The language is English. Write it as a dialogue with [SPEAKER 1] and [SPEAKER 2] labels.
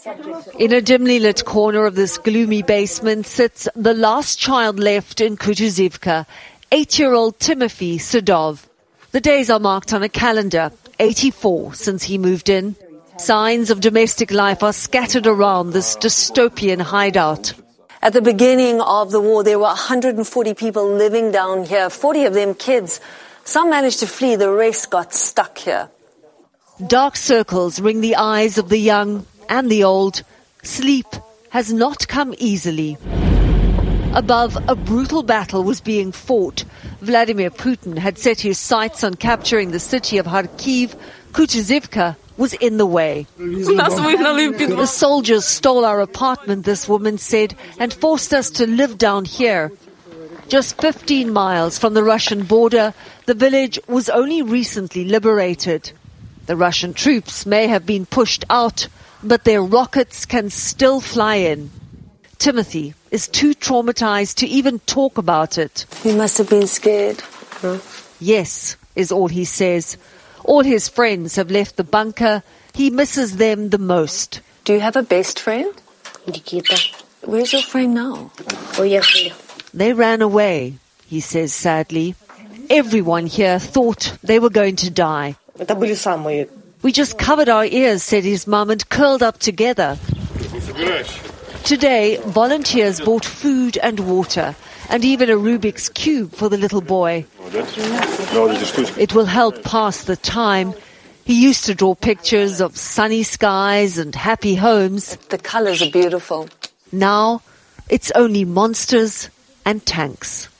[SPEAKER 1] In a dimly lit corner of this gloomy basement sits the last child left in Kutuzivka, 8-year-old Timothy Sidov. The days are marked on a calendar, 84 since he moved in. Signs of domestic life are scattered around this dystopian hideout.
[SPEAKER 2] At the beginning of the war, there were 140 people living down here, 40 of them kids. Some managed to flee, the rest got stuck here.
[SPEAKER 1] Dark circles ring the eyes of the young and the old. Sleep has not come easily. Above, a brutal battle was being fought. Vladimir Putin had set his sights on capturing the city of Kharkiv. Kutuzivka was in the way. The soldiers stole our apartment, this woman said, and forced us to live down here. Just 15 miles from the Russian border, the village was only recently liberated. The Russian troops may have been pushed out, but their rockets can still fly in. Timothy is too traumatized to even talk about it.
[SPEAKER 2] You must have been scared. Huh?
[SPEAKER 1] Yes, is all he says. All his friends have left the bunker. He misses them the most.
[SPEAKER 2] Do you have a best friend?
[SPEAKER 3] Nikita.
[SPEAKER 2] Where's your friend now?
[SPEAKER 1] They ran away, he says sadly. Everyone here thought they were going to die. We just covered our ears, said his mum, and curled up together. Today, volunteers bought food and water, and even a Rubik's Cube for the little boy. It will help pass the time. He used to draw pictures of sunny skies and happy homes.
[SPEAKER 2] The colors are beautiful.
[SPEAKER 1] Now, it's only monsters and tanks.